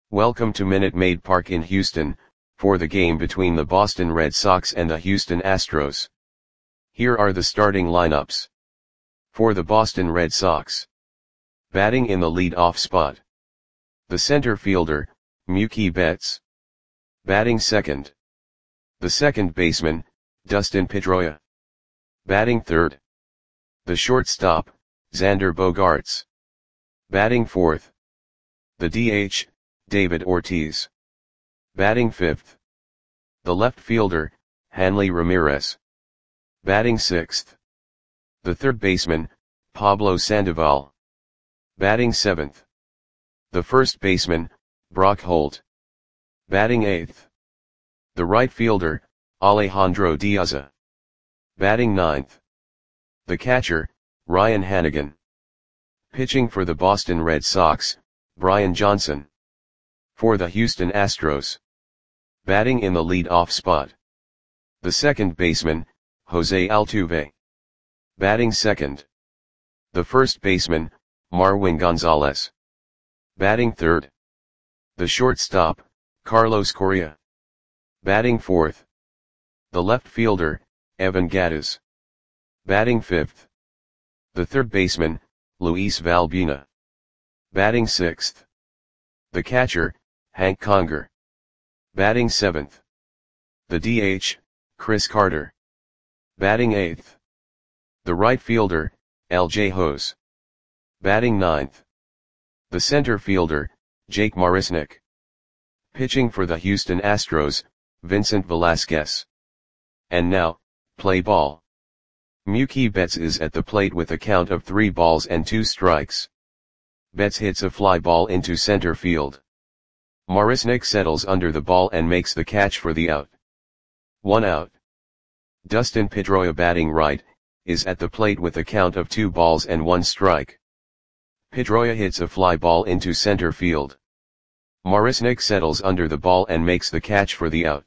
Welcome to Minute Maid Park in Houston, for the game between the Boston Red Sox and the Houston Astros. Here are the starting lineups. For the Boston Red Sox. Batting in the lead-off spot. The center fielder, Mookie Betts. Batting second. The second baseman, Dustin Pedroia. Batting third. The shortstop, Xander Bogaerts. Batting fourth. The DH, David Ortiz. Batting fifth. The left fielder, Hanley Ramirez. Batting sixth. The third baseman, Pablo Sandoval. Batting seventh. The first baseman, Brock Holt. Batting eighth. The right fielder, Alejandro Diaz. Batting ninth. The catcher, Ryan Hanigan. Pitching for the Boston Red Sox, Brian Johnson. For the Houston Astros. Batting in the lead-off spot. The second baseman, Jose Altuve. Batting second. The first baseman, Marwin Gonzalez. Batting third. The shortstop, Carlos Correa. Batting fourth. The left fielder, Evan Gattis. Batting fifth. The third baseman, Luis Valbuena. Batting sixth. The catcher, Hank Conger. Batting seventh. The DH, Chris Carter. Batting eighth. The right fielder, LJ Hose. Batting ninth. The center fielder, Jake Marisnick. Pitching for the Houston Astros, Vincent Velasquez. And now, play ball. Mookie Betts is at the plate with a count of 3 balls and 2 strikes. Betts hits a fly ball into center field. Marisnick settles under the ball and makes the catch for the out. 1 out. Dustin Pedroia, batting right, is at the plate with a count of 2 balls and 1 strike. Pedroia hits a fly ball into center field. Marisnick settles under the ball and makes the catch for the out.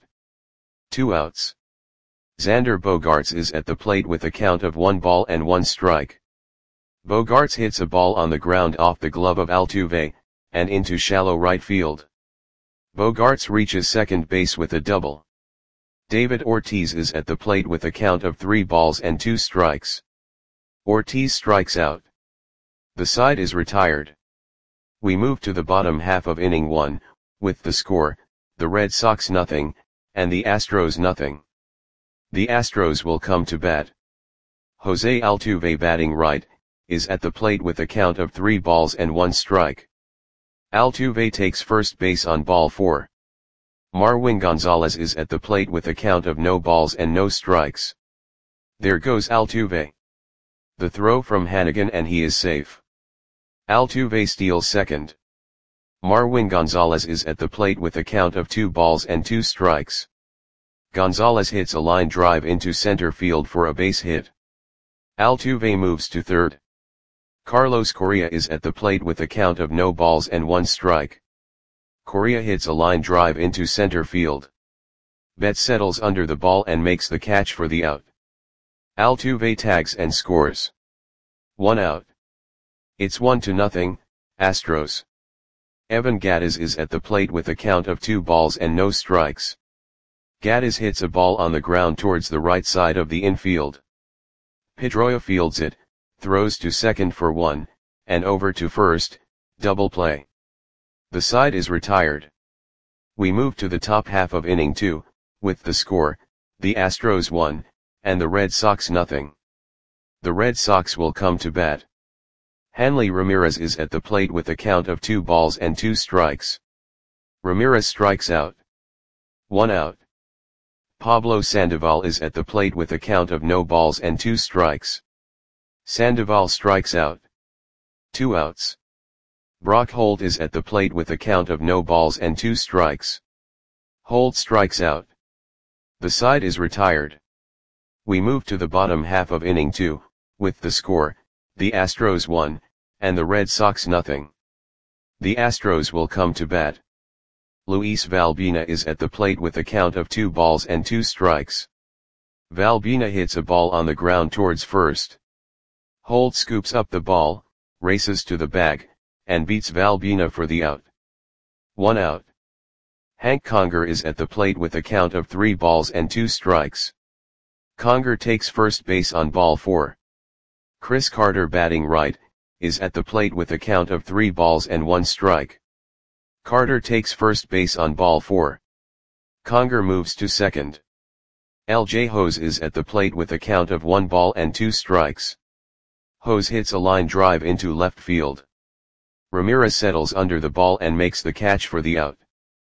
2 outs. Xander Bogaerts is at the plate with a count of 1 ball and 1 strike. Bogaerts hits a ball on the ground off the glove of Altuve, and into shallow right field. Bogaerts reaches second base with a double. David Ortiz is at the plate with a count of 3 balls and 2 strikes. Ortiz strikes out. The side is retired. We move to the bottom half of inning 1, with the score, the Red Sox nothing, and the Astros nothing. The Astros will come to bat. Jose Altuve, batting right, is at the plate with a count of 3 balls and 1 strike. Altuve takes first base on ball 4. Marwin Gonzalez is at the plate with a count of no balls and no strikes. There goes Altuve. The throw from Hanigan and he is safe. Altuve steals second. Marwin Gonzalez is at the plate with a count of 2 balls and 2 strikes. Gonzalez hits a line drive into center field for a base hit. Altuve moves to third. Carlos Correa is at the plate with a count of no balls and 1 strike. Correa hits a line drive into center field. Betts settles under the ball and makes the catch for the out. Altuve tags and scores. 1 out. It's 1-0, Astros. Evan Gattis is at the plate with a count of 2 balls and no strikes. Gattis hits a ball on the ground towards the right side of the infield. Pedroia fields it, throws to second for 1, and over to first, double play. The side is retired. We move to the top half of inning 2, with the score, the Astros 1, and the Red Sox nothing. The Red Sox will come to bat. Hanley Ramirez is at the plate with a count of 2 balls and 2 strikes. Ramirez strikes out. 1 out. Pablo Sandoval is at the plate with a count of no balls and 2 strikes. Sandoval strikes out. 2 outs. Brock Holt is at the plate with a count of no balls and 2 strikes. Holt strikes out. The side is retired. We move to the bottom half of inning 2, with the score, the Astros 1, and the Red Sox nothing. The Astros will come to bat. Luis Valbuena is at the plate with a count of 2 balls and 2 strikes. Valbuena hits a ball on the ground towards first. Holt scoops up the ball, races to the bag, and beats Valbuena for the out. 1 out. Hank Conger is at the plate with a count of 3 balls and 2 strikes. Conger takes first base on ball 4. Chris Carter, batting right, is at the plate with a count of 3 balls and 1 strike. Carter takes first base on ball 4. Conger moves to second. L.J. Hose is at the plate with a count of 1 ball and 2 strikes. Hose hits a line drive into left field. Ramirez settles under the ball and makes the catch for the out.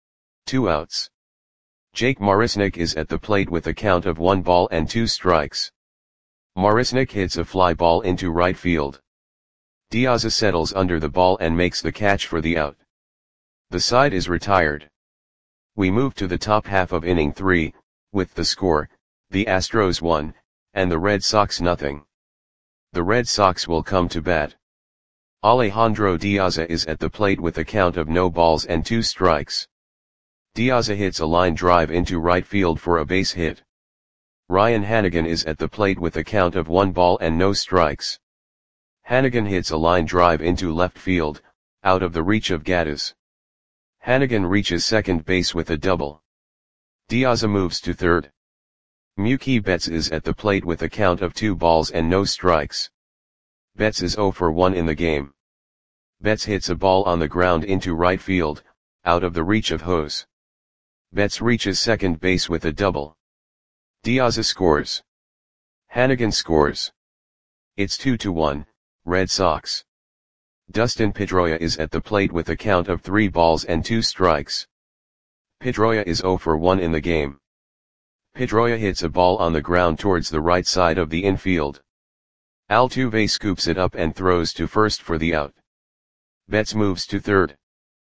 2 outs. Jake Marisnick is at the plate with a count of 1 ball and 2 strikes. Marisnick hits a fly ball into right field. Diaz settles under the ball and makes the catch for the out. The side is retired. We move to the top half of inning 3, with the score, the Astros 1, and the Red Sox nothing. The Red Sox will come to bat. Alejandro Diaz is at the plate with a count of no balls and 2 strikes. Diaz hits a line drive into right field for a base hit. Ryan Hanigan is at the plate with a count of 1 ball and no strikes. Hanigan hits a line drive into left field, out of the reach of Gattis. Hanigan reaches second base with a double. Diaz moves to third. Mookie Betts is at the plate with a count of 2 balls and no strikes. Betts is 0 for 1 in the game. Betts hits a ball on the ground into right field, out of the reach of Hose. Betts reaches second base with a double. Diaz scores. Hanigan scores. It's 2-1, Red Sox. Dustin Pedroia is at the plate with a count of 3 balls and 2 strikes. Pedroia is 0 for 1 in the game. Pedroia hits a ball on the ground towards the right side of the infield. Altuve scoops it up and throws to first for the out. Betts moves to third.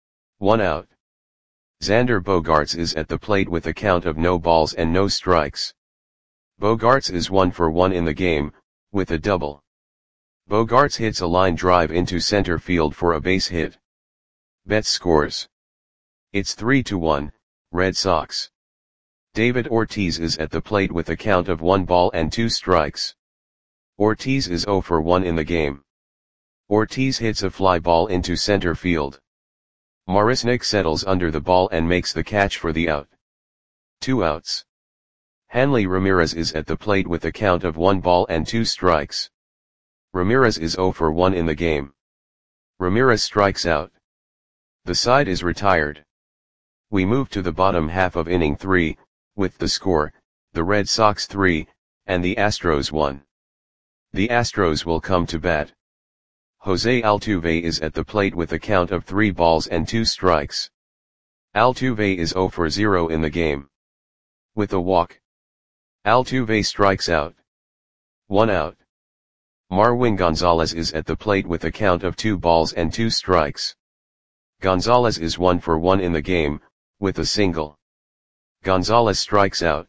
1 out. Xander Bogaerts is at the plate with a count of no balls and no strikes. Bogaerts is 1 for 1 in the game, with a double. Bogaerts hits a line drive into center field for a base hit. Betts scores. It's 3-1, Red Sox. David Ortiz is at the plate with a count of 1 ball and 2 strikes. Ortiz is 0 for 1 in the game. Ortiz hits a fly ball into center field. Marisnick settles under the ball and makes the catch for the out. 2 outs. Hanley Ramirez is at the plate with a count of 1 ball and 2 strikes. Ramirez is 0 for 1 in the game. Ramirez strikes out. The side is retired. We move to the bottom half of inning 3, with the score, the Red Sox 3, and the Astros 1. The Astros will come to bat. Jose Altuve is at the plate with a count of 3 balls and 2 strikes. Altuve is 0 for 0 in the game. With a walk. Altuve strikes out. 1 out. Marwin Gonzalez is at the plate with a count of 2 balls and 2 strikes. Gonzalez is 1 for 1 in the game, with a single. Gonzalez strikes out.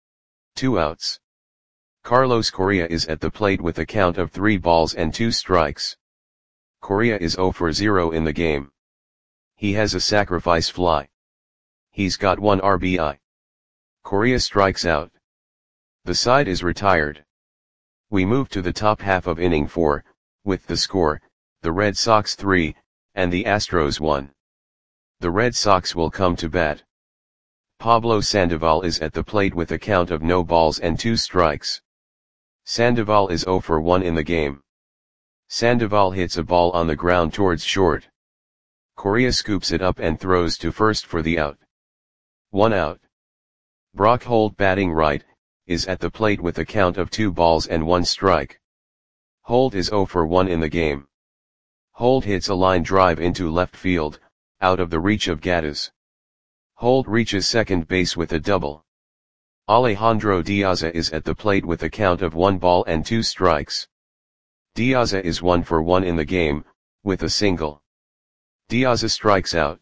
2 outs. Carlos Correa is at the plate with a count of 3 balls and 2 strikes. Correa is 0 for 0 in the game. He has a sacrifice fly. He's got 1 RBI. Correa strikes out. The side is retired. We move to the top half of inning 4, with the score, the Red Sox 3, and the Astros 1. The Red Sox will come to bat. Pablo Sandoval is at the plate with a count of no balls and 2 strikes. Sandoval is 0 for 1 in the game. Sandoval hits a ball on the ground towards short. Correa scoops it up and throws to first for the out. 1 out. Brock Holt, batting right, is at the plate with a count of 2 balls and 1 strike. Holt is 0 for 1 in the game. Holt hits a line drive into left field, out of the reach of Gattis. Holt reaches second base with a double. Alejandro Diaz is at the plate with a count of 1 ball and 2 strikes. Diaz is 1 for 1 in the game, with a single. Diaz strikes out.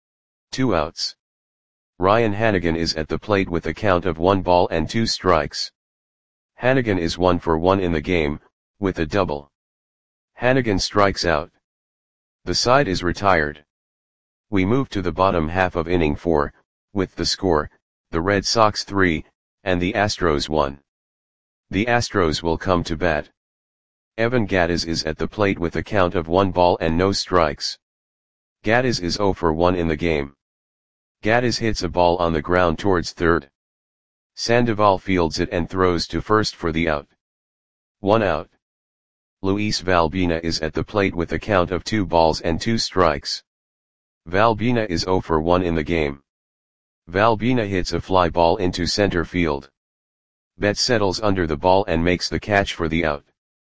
2 outs. Ryan Hanigan is at the plate with a count of 1 ball and 2 strikes. Hanigan is 1 for 1 in the game, with a double. Hanigan strikes out. The side is retired. We move to the bottom half of inning 4, with the score, the Red Sox 3, and the Astros 1. The Astros will come to bat. Evan Gattis is at the plate with a count of 1 ball and no strikes. Gattis is 0 for 1 in the game. Gaddis hits a ball on the ground towards third. Sandoval fields it and throws to first for the out. 1 out. Luis Valbuena is at the plate with a count of 2 balls and 2 strikes. Valbuena is 0 for 1 in the game. Valbuena hits a fly ball into center field. Betts settles under the ball and makes the catch for the out.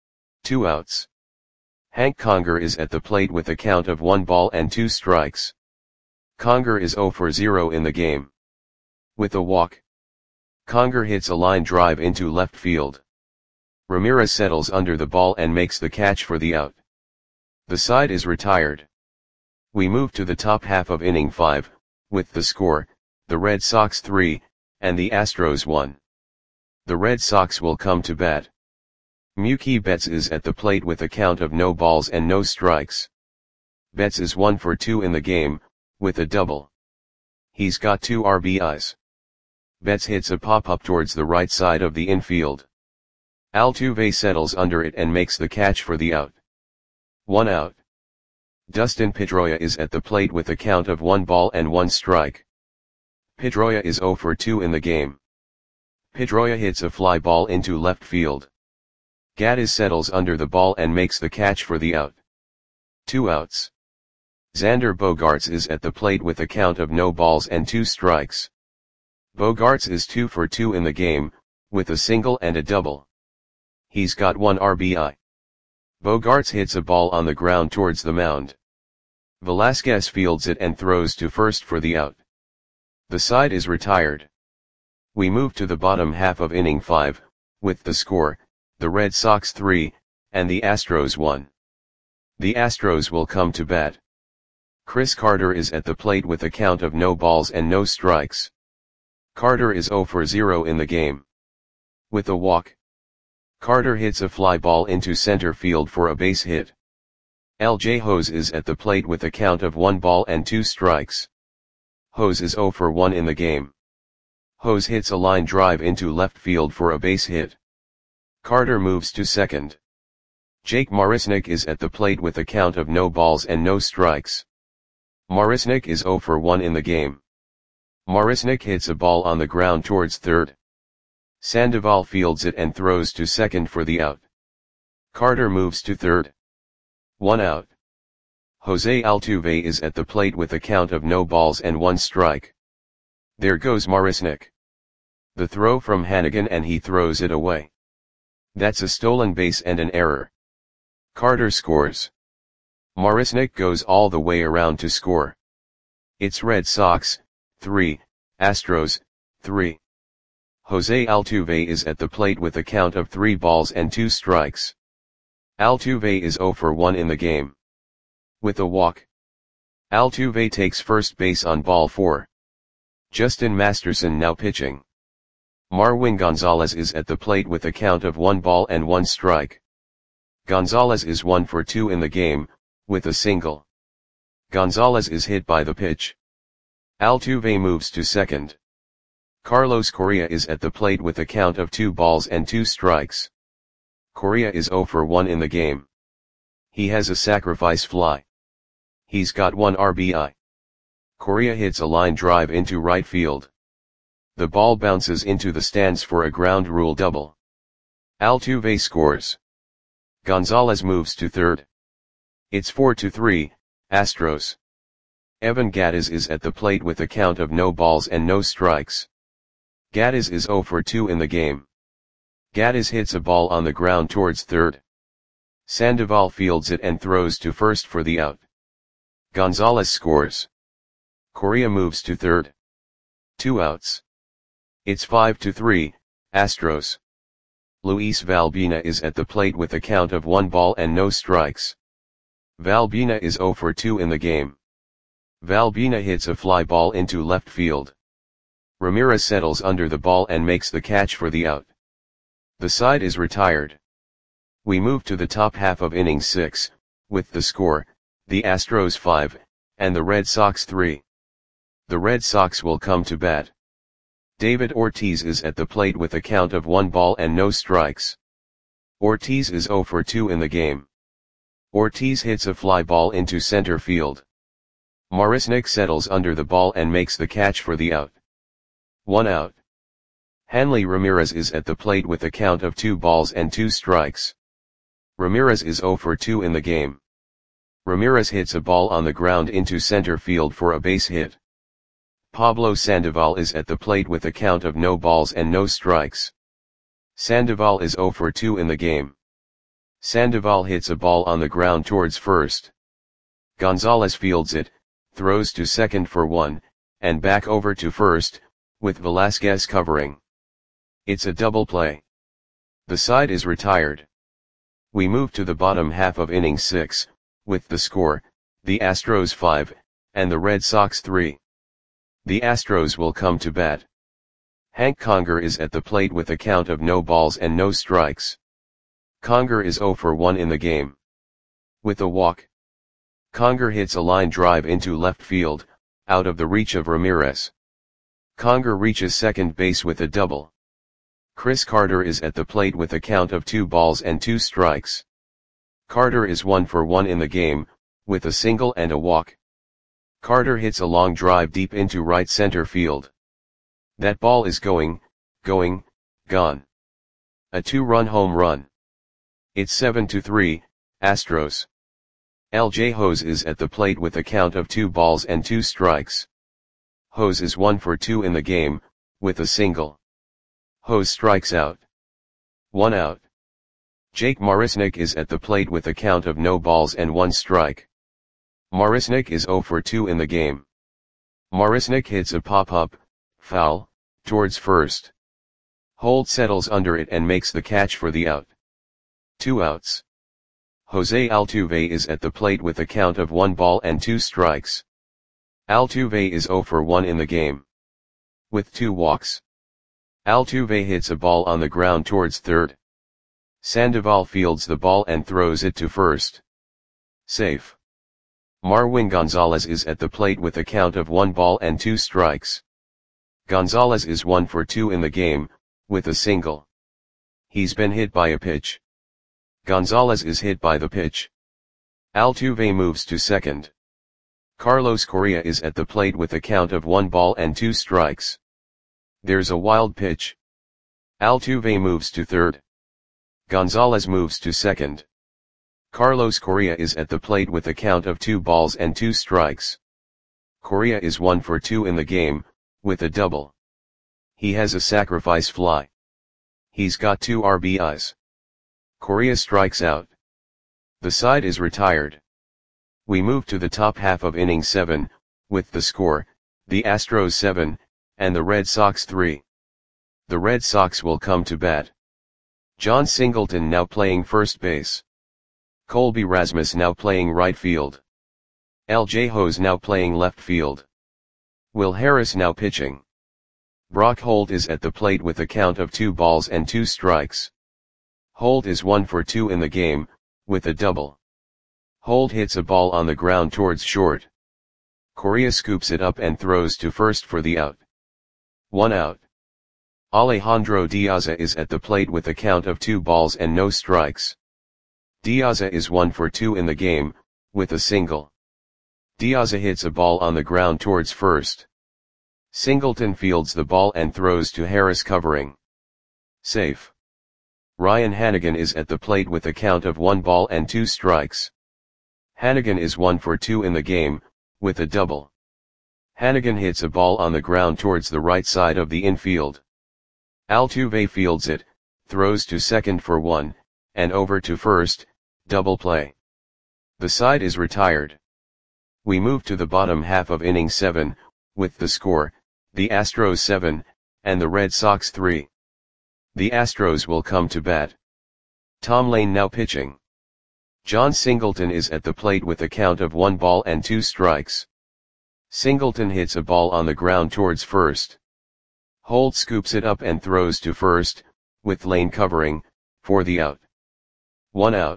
2 outs. Hank Conger is at the plate with a count of 1 ball and 2 strikes. Conger is 0 for 0 in the game. With a walk, Conger hits a line drive into left field. Ramirez settles under the ball and makes the catch for the out. The side is retired. We move to the top half of inning 5, with the score, the Red Sox 3, and the Astros 1. The Red Sox will come to bat. Mookie Betts is at the plate with a count of no balls and no strikes. Betts is 1 for 2 in the game, with a double. He's got 2 RBIs. Betts hits a pop-up towards the right side of the infield. Altuve settles under it and makes the catch for the out. 1 out. Dustin Pedroia is at the plate with a count of 1 ball and 1 strike. Pedroia is 0 for 2 in the game. Pedroia hits a fly ball into left field. Gaddis settles under the ball and makes the catch for the out. 2 outs. Xander Bogaerts is at the plate with a count of no balls and 2 strikes. Bogaerts is 2 for 2 in the game, with a single and a double. He's got 1 RBI. Bogaerts hits a ball on the ground towards the mound. Velasquez fields it and throws to first for the out. The side is retired. We move to the bottom half of inning 5, with the score, the Red Sox 3, and the Astros 1. The Astros will come to bat. Chris Carter is at the plate with a count of no balls and no strikes. Carter is 0 for 0 in the game. With a walk, Carter hits a fly ball into center field for a base hit. LJ Hose is at the plate with a count of 1 ball and 2 strikes. Hose is 0 for 1 in the game. Hose hits a line drive into left field for a base hit. Carter moves to second. Jake Marisnick is at the plate with a count of no balls and no strikes. Marisnick is 0 for 1 in the game. Marisnick hits a ball on the ground towards third. Sandoval fields it and throws to second for the out. Carter moves to third. 1 out. Jose Altuve is at the plate with a count of no balls and 1 strike. There goes Marisnick. The throw from Hannigan and he throws it away. That's a stolen base and an error. Carter scores. Marisnick goes all the way around to score. It's Red Sox 3, Astros 3. Jose Altuve is at the plate with a count of 3 balls and 2 strikes. Altuve is 0 for 1 in the game. With a walk, Altuve takes first base on ball 4. Justin Masterson now pitching. Marwin Gonzalez is at the plate with a count of 1 ball and 1 strike. Gonzalez is 1 for 2 in the game, with a single. Gonzalez is hit by the pitch. Altuve moves to second. Carlos Correa is at the plate with a count of 2 balls and 2 strikes. Correa is 0 for 1 in the game. He has a sacrifice fly. He's got 1 RBI. Correa hits a line drive into right field. The ball bounces into the stands for a ground rule double. Altuve scores. Gonzalez moves to third. It's 4-3, Astros. Evan Gattis is at the plate with a count of no balls and no strikes. Gattis is 0 for 2 in the game. Gattis hits a ball on the ground towards third. Sandoval fields it and throws to first for the out. Gonzalez scores. Correa moves to third. 2 outs. It's 5-3, Astros. Luis Valbuena is at the plate with a count of 1 ball and no strikes. Valbuena is 0 for 2 in the game. Valbuena hits a fly ball into left field. Ramirez settles under the ball and makes the catch for the out. The side is retired. We move to the top half of inning 6, with the score, the Astros 5, and the Red Sox 3. The Red Sox will come to bat. David Ortiz is at the plate with a count of 1 ball and no strikes. Ortiz is 0 for 2 in the game. Ortiz hits a fly ball into center field. Marisnik settles under the ball and makes the catch for the out. 1 out. Hanley Ramirez is at the plate with a count of 2 balls and 2 strikes. Ramirez is 0 for 2 in the game. Ramirez hits a ball on the ground into center field for a base hit. Pablo Sandoval is at the plate with a count of no balls and no strikes. Sandoval is 0 for 2 in the game. Sandoval hits a ball on the ground towards first. Gonzalez fields it, throws to second for 1, and back over to first, with Velasquez covering. It's a double play. The side is retired. We move to the bottom half of inning 6, with the score, the Astros 5, and the Red Sox 3. The Astros will come to bat. Hank Conger is at the plate with a count of no balls and no strikes. Conger is 0 for 1 in the game. With a walk, Conger hits a line drive into left field, out of the reach of Ramirez. Conger reaches second base with a double. Chris Carter is at the plate with a count of 2 balls and 2 strikes. Carter is 1 for 1 in the game, with a single and a walk. Carter hits a long drive deep into right center field. That ball is gone. A 2-run home run. It's 7-3, Astros. LJ Hose is at the plate with a count of 2 balls and 2 strikes. Hose is 1 for 2 in the game, with a single. Hose strikes out. 1 out. Jake Marisnik is at the plate with a count of no balls and 1 strike. Marisnik is 0 for 2 in the game. Marisnik hits a pop-up, foul, towards first. Holt settles under it and makes the catch for the out. 2 outs. Jose Altuve is at the plate with a count of 1 ball and 2 strikes. Altuve is 0 for 1 in the game. With 2 walks. Altuve hits a ball on the ground towards third. Sandoval fields the ball and throws it to first. Safe. Marwin Gonzalez is at the plate with a count of 1 ball and 2 strikes. Gonzalez is 1 for 2 in the game, with a single. He's been hit by a pitch. Gonzalez is hit by the pitch. Altuve moves to second. Carlos Correa is at the plate with a count of 1 ball and 2 strikes. There's a wild pitch. Altuve moves to third. Gonzalez moves to second. Carlos Correa is at the plate with a count of 2 balls and 2 strikes. Correa is 1 for 2 in the game, with a double. He has a sacrifice fly. He's got 2 RBIs. Correa strikes out. The side is retired. We move to the top half of inning 7, with the score, the Astros 7, and the Red Sox 3. The Red Sox will come to bat. John Singleton now playing first base. Colby Rasmus now playing right field. LJ Hose now playing left field. Will Harris now pitching. Brock Holt is at the plate with a count of 2 balls and 2 strikes. Holt is 1 for 2 in the game, with a double. Holt hits a ball on the ground towards short. Correa scoops it up and throws to first for the out. 1 out. Alejandro Diaza is at the plate with a count of 2 balls and no strikes. Diaza is 1 for 2 in the game, with a single. Diaza hits a ball on the ground towards first. Singleton fields the ball and throws to Harris covering. Safe. Ryan Hanigan is at the plate with a count of 1 ball and 2 strikes. Hanigan is 1 for 2 in the game, with a double. Hanigan hits a ball on the ground towards the right side of the infield. Altuve fields it, throws to second for 1, and over to first, double play. The side is retired. We move to the bottom half of inning 7, with the score, the Astros 7, and the Red Sox 3. The Astros will come to bat. Tom Lane now pitching. John Singleton is at the plate with a count of 1 ball and 2 strikes. Singleton hits a ball on the ground towards first. Holt scoops it up and throws to first, with Lane covering, for the out. 1 out.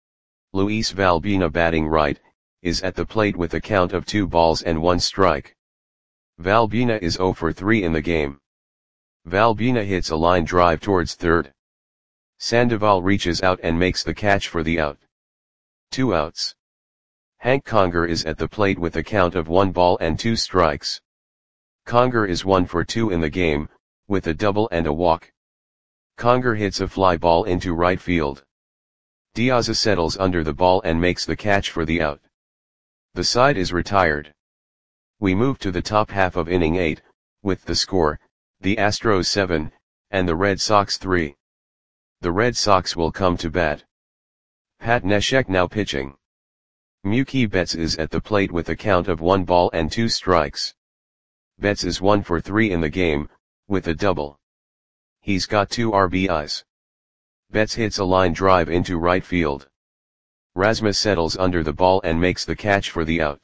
Luis Valbuena batting right, is at the plate with a count of 2 balls and 1 strike. Valbuena is 0 for 3 in the game. Valbuena hits a line drive towards third. Sandoval reaches out and makes the catch for the out. 2 outs. Hank Conger is at the plate with a count of 1 ball and 2 strikes. Conger is 1 for 2 in the game, with a double and a walk. Conger hits a fly ball into right field. Diaz settles under the ball and makes the catch for the out. The side is retired. We move to the top half of inning 8, with the score, the Astros 7, and the Red Sox 3. The Red Sox will come to bat. Pat Neshek now pitching. Mookie Betts is at the plate with a count of 1 ball and 2 strikes. Betts is 1 for 3 in the game, with a double. He's got 2 RBIs. Betts hits a line drive into right field. Rasmus settles under the ball and makes the catch for the out.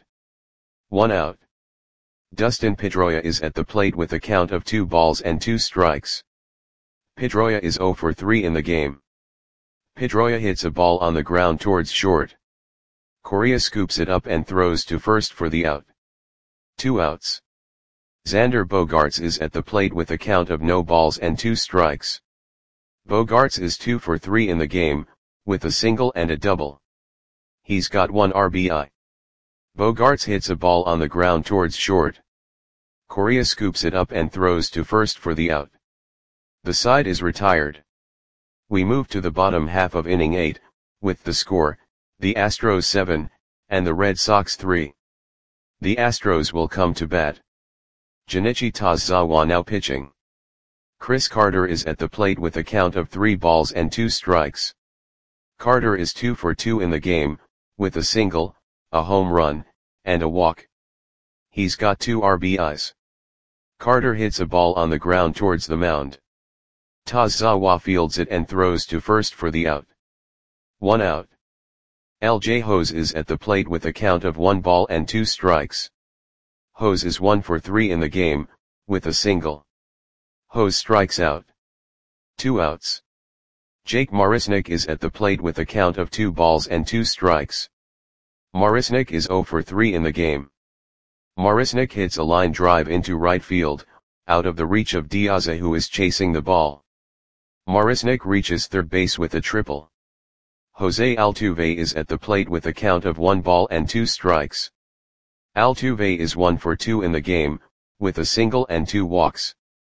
1 out. Dustin Pedroia is at the plate with a count of 2 balls and 2 strikes. Pedroia is 0 for 3 in the game. Pedroia hits a ball on the ground towards short. Correa scoops it up and throws to first for the out. 2 outs. Xander Bogaerts is at the plate with a count of no balls and 2 strikes. Bogaerts is 2 for 3 in the game, with a single and a double. He's got 1 RBI. Bogaerts hits a ball on the ground towards short. Correa scoops it up and throws to first for the out. The side is retired. We move to the bottom half of inning 8, with the score, the Astros 7, and the Red Sox 3. The Astros will come to bat. Junichi Tazawa now pitching. Chris Carter is at the plate with a count of 3 balls and 2 strikes. Carter is 2 for 2 in the game, with a single, a home run, and a walk. He's got 2 RBIs. Carter hits a ball on the ground towards the mound. Tazawa fields it and throws to first for the out. 1 out. LJ Hose is at the plate with a count of 1 ball and 2 strikes. Hose is 1 for 3 in the game, with a single. Hose strikes out. 2 outs. Jake Marisnick is at the plate with a count of 2 balls and 2 strikes. Marisnick is 0 for 3 in the game. Marisnick hits a line drive into right field, out of the reach of Diaz who is chasing the ball. Marisnick reaches third base with a triple. Jose Altuve is at the plate with a count of 1 ball and 2 strikes. Altuve is 1 for 2 in the game, with a single and 2 walks.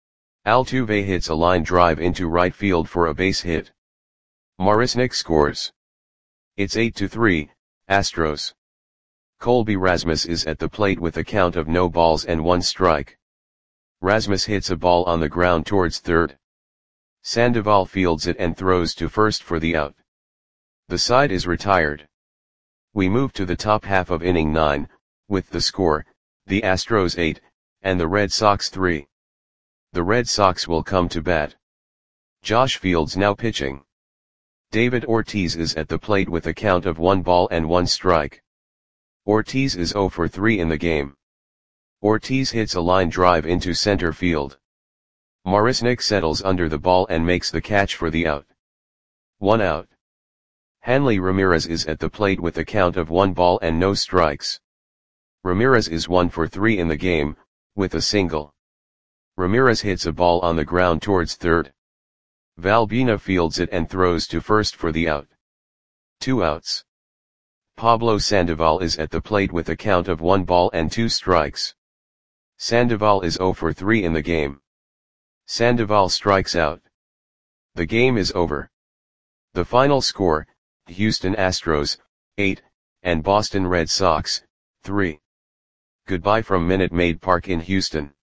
Altuve hits a line drive into right field for a base hit. Marisnick scores. It's 8-3, Astros. Colby Rasmus is at the plate with a count of no balls and 1 strike. Rasmus hits a ball on the ground towards third. Sandoval fields it and throws to first for the out. The side is retired. We move to the top half of inning 9, with the score, the Astros 8, and the Red Sox 3. The Red Sox will come to bat. Josh Fields now pitching. David Ortiz is at the plate with a count of 1 ball and 1 strike. Ortiz is 0 for 3 in the game. Ortiz hits a line drive into center field. Marisnick settles under the ball and makes the catch for the out. 1 out. Hanley Ramirez is at the plate with a count of 1 ball and no strikes. Ramirez is 1 for 3 in the game, with a single. Ramirez hits a ball on the ground towards third. Valbuena fields it and throws to first for the out. 2 outs. Pablo Sandoval is at the plate with a count of 1 ball and 2 strikes. Sandoval is 0 for 3 in the game. Sandoval strikes out. The game is over. The final score, Houston Astros, 8, and Boston Red Sox, 3. Goodbye from Minute Maid Park in Houston.